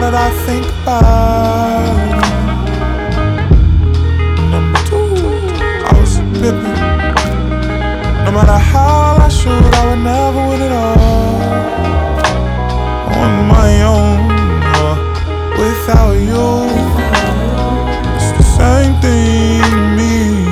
that I think about it. Number two, I was pimping. No matter how I shoot, I would never win it all on my own or without you. It's the same thing to me.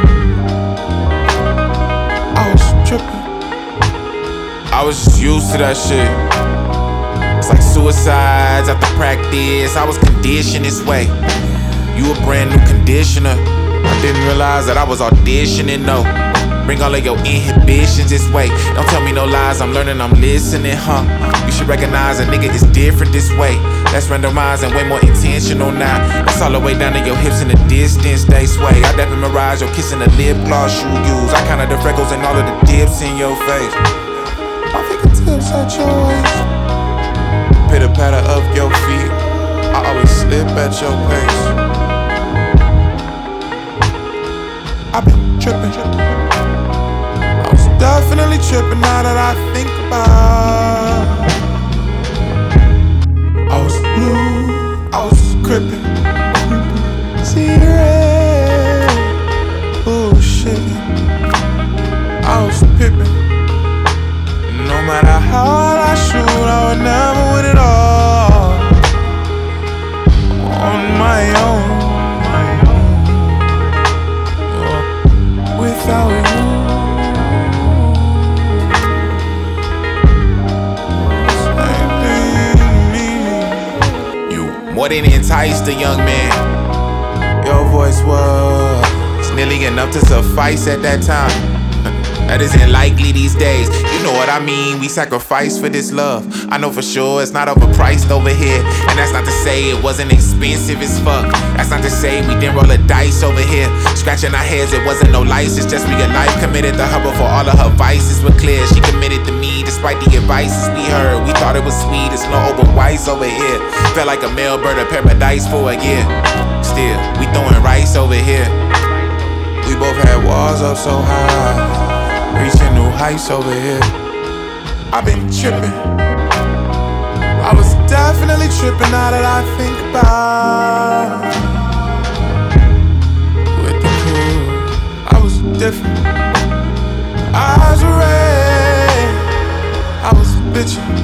I was tripping. I was just used to that shit. It's like suicides after practice. I was conditioned this way. You a brand new conditioner. I didn't realize that I was auditioning, no. Bring all of your inhibitions this way. Don't tell me no lies, I'm learning, I'm listening, huh? You should recognize a nigga is different this way. That's randomized and way more intentional now. That's all the way down to your hips in the distance they sway. I definitely mirage your kissing the lip gloss you use. I counted the freckles and all of the dips in your face. My fingertips at your waist. Pitter patter of your feet. I always slip at your pace. I've been tripping. I was definitely tripping now that I think about it. I was blue, I was crippin'. Cigarette, bullshit. I was pippin'. No matter how hard I shoot, I would never win it all on my own. Without you, same thing to me. You more than enticed a young man. Your voice was nearly enough to suffice at that time. That isn't likely these days. You know what I mean, we sacrifice for this love. I know for sure it's not overpriced over here. And that's not to say it wasn't expensive as fuck. That's not to say we didn't roll a dice over here. Scratching our heads, it wasn't no license, just real life. Committed to her before all of her vices were clear. She committed to me despite the advices we heard. We thought it was sweet, it's no open whites over here. Felt like a male bird of paradise for a year. Still, we throwing rice over here. We both had walls up so high, reaching new heights over here. I've been tripping. I was definitely tripping now that I think about it. With the crew, I was different. Eyes were red, I was bitching.